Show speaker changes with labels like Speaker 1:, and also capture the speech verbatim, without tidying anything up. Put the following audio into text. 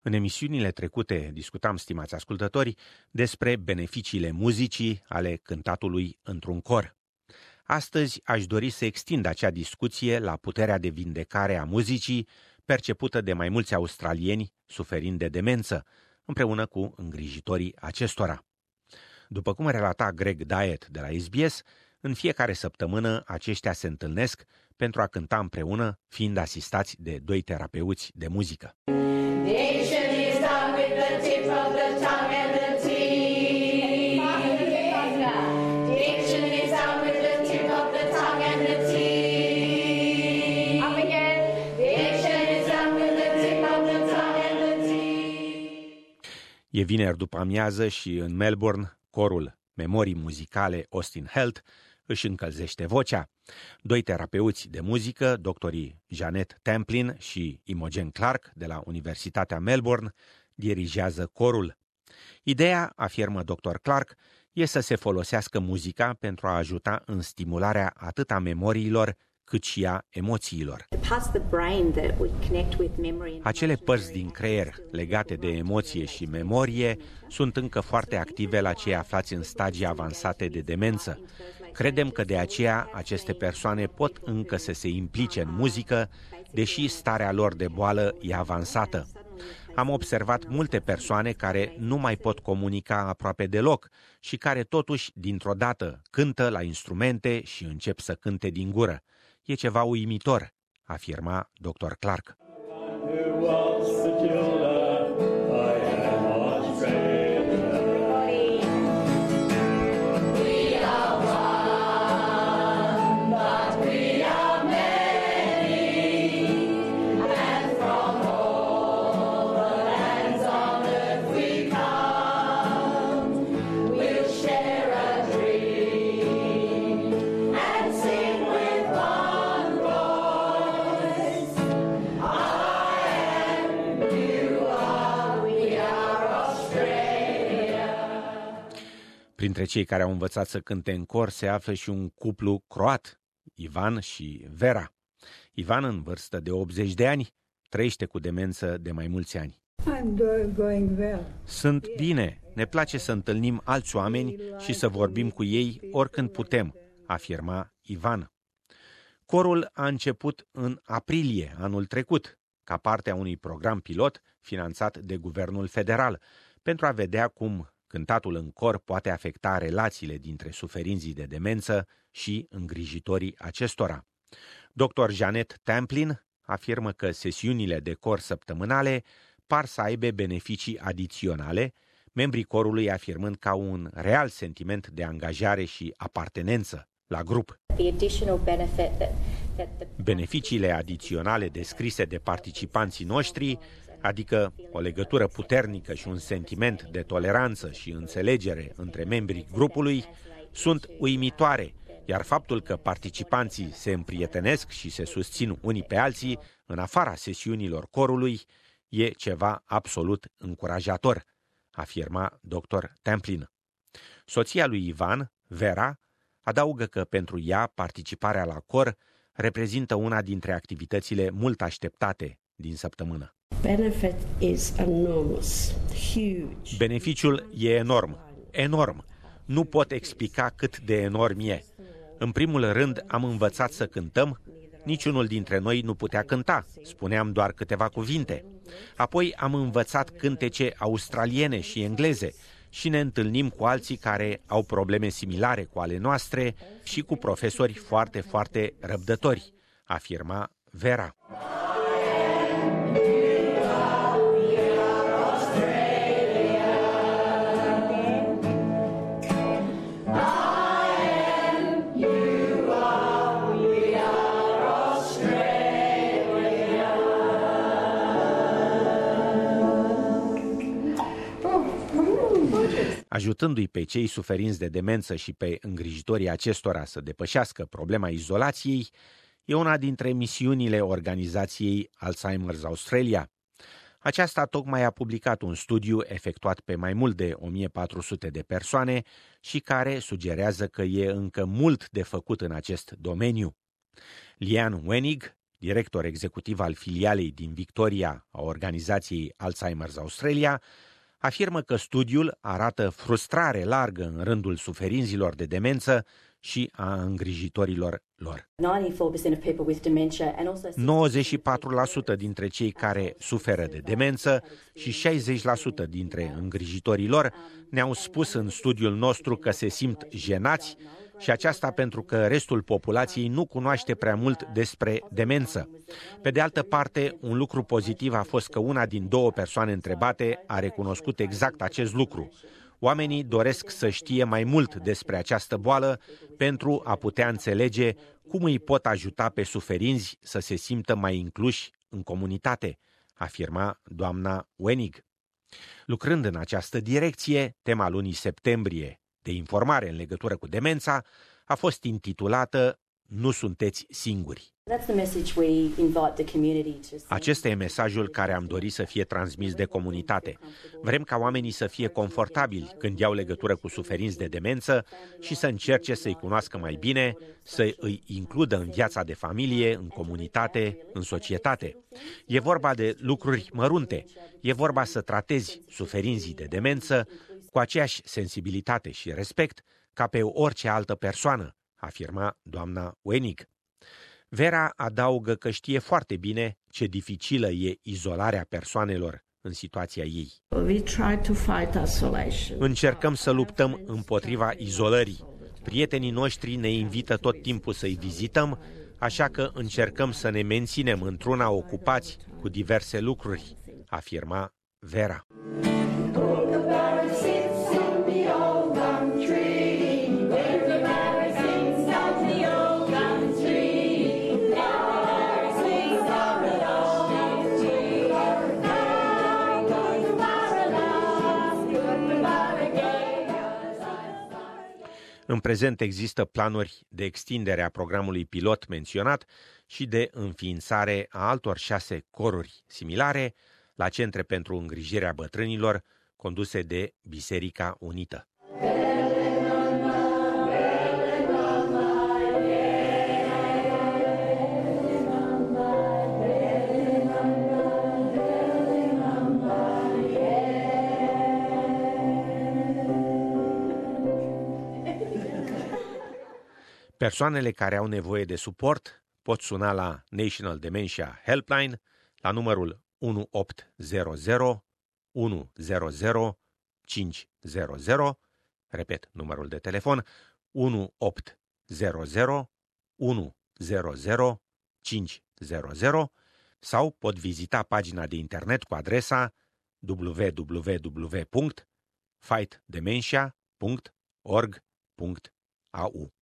Speaker 1: În emisiunile trecute discutam, stimați ascultători, despre beneficiile muzicii ale cântatului într-un cor. Astăzi aș dori să extind acea discuție la puterea de vindecare a muzicii percepută de mai mulți australieni suferind de demență, împreună cu îngrijitorii acestora. După cum relata Greg Diet de la S B S, în fiecare săptămână aceștia se întâlnesc pentru a cânta împreună, fiind asistați de doi terapeuți de muzică. E vineri după amiază și în Melbourne, corul Memorii Muzicale Austin Health își încălzește vocea. Doi terapeuți de muzică, doctorii Janet Templin și Imogen Clark de la Universitatea Melbourne, dirigează corul. Ideea, afirmă doctor Clark, e să se folosească muzica pentru a ajuta în stimularea atât a memoriilor, cât și a emoțiilor. Acele părți din creier legate de emoție și memorie sunt încă foarte active la cei aflați în stadii avansate de demență. Credem că de aceea aceste persoane pot încă să se implice în muzică, deși starea lor de boală e avansată. Am observat multe persoane care nu mai pot comunica aproape deloc și care totuși, dintr-o dată, cântă la instrumente și încep să cânte din gură. E ceva uimitor, afirma doctor Clark. Printre cei care au învățat să cânte în cor se află și un cuplu croat, Ivan și Vera. Ivan, în vârstă de optzeci de ani, trăiește cu demență de mai mulți ani. Sunt bine, ne place să întâlnim alți oameni și să vorbim cu ei oricând putem, afirma Ivan. Corul a început în aprilie anul trecut, ca parte a unui program pilot finanțat de Guvernul Federal, pentru a vedea cum cântatul în cor poate afecta relațiile dintre suferinții de demență și îngrijitorii acestora. doctor Janet Templin afirmă că sesiunile de cor săptămânale par să aibă beneficii adiționale, membrii corului afirmând că au un real sentiment de angajare și apartenență la grup. Beneficiile adiționale descrise de participanții noștri, adică o legătură puternică și un sentiment de toleranță și înțelegere între membrii grupului, sunt uimitoare, iar faptul că participanții se împrietenesc și se susțin unii pe alții în afara sesiunilor corului e ceva absolut încurajator, afirma doctor Templin. Soția lui Ivan, Vera, adaugă că pentru ea participarea la cor reprezintă una dintre activitățile mult așteptate din săptămână. Beneficiul e enorm, enorm. Nu pot explica cât de enorm e. În primul rând am învățat să cântăm, niciunul dintre noi nu putea cânta, spuneam doar câteva cuvinte. Apoi am învățat cântece australiene și engleze și ne întâlnim cu alții care au probleme similare cu ale noastre și cu profesori foarte, foarte răbdători, afirma Vera. Ajutându-i pe cei suferinți de demență și pe îngrijitorii acestora să depășească problema izolației, e una dintre misiunile organizației Alzheimer's Australia. Aceasta tocmai a publicat un studiu efectuat pe mai mult de o mie patru sute de persoane și care sugerează că e încă mult de făcut în acest domeniu. Lian Wenig, director executiv al filialei din Victoria a organizației Alzheimer's Australia, afirmă că studiul arată frustrare largă în rândul suferinților de demență și a îngrijitorilor lor. nouăzeci și patru la sută dintre cei care suferă de demență și șaizeci la sută dintre îngrijitorii lor ne-au spus în studiul nostru că se simt jenați, și aceasta pentru că restul populației nu cunoaște prea mult despre demență. Pe de altă parte, un lucru pozitiv a fost că una din două persoane întrebate a recunoscut exact acest lucru. Oamenii doresc să știe mai mult despre această boală pentru a putea înțelege cum îi pot ajuta pe suferinți să se simtă mai incluși în comunitate, afirma doamna Wenig. Lucrând în această direcție, tema lunii septembrie de informare în legătură cu demența a fost intitulată Nu sunteți singuri. Acesta e mesajul care am dorit să fie transmis de comunitate. Vrem ca oamenii să fie confortabili când iau legătură cu suferinți de demență și să încerce să-i cunoască mai bine, să îi includă în viața de familie, în comunitate, în societate. E vorba de lucruri mărunte. E vorba să tratezi suferinții de demență cu aceeași sensibilitate și respect ca pe orice altă persoană, afirma doamna Wenig. Vera adaugă că știe foarte bine ce dificilă e izolarea persoanelor în situația ei. Încercăm să luptăm împotriva izolării. Prietenii noștri ne invită tot timpul să-i vizităm, așa că încercăm să ne menținem într-una ocupați cu diverse lucruri, afirma Vera. În prezent există planuri de extindere a programului pilot menționat și de înființare a altor șase coruri similare la centre pentru îngrijirea bătrânilor conduse de Biserica Unită. Persoanele care au nevoie de suport pot suna la National Dementia Helpline la numărul unu opt zero zero unu zero zero cinci zero zero, repet numărul de telefon, unu opt zero zero unu zero zero cinci zero zero, sau pot vizita pagina de internet cu adresa w w w punct fight dementia punct org punct a u.